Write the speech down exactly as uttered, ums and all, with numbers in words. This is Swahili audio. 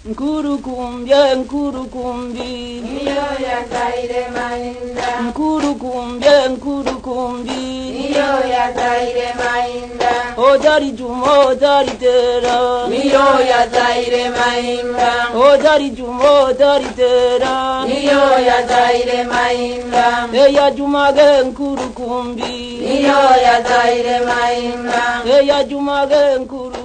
Nkurukumbye nkurukumbi niyo yataire mainda. Nkurukumbye nkurukumbi niyo yataire mainda. Ojari Juma ojari tera niyo yataire mainda. Ojari Juma ojari tera niyo yataire mainda. Eya Juma ge nkurukumbi niyo yataire mainda. Eya Juma ge nkuru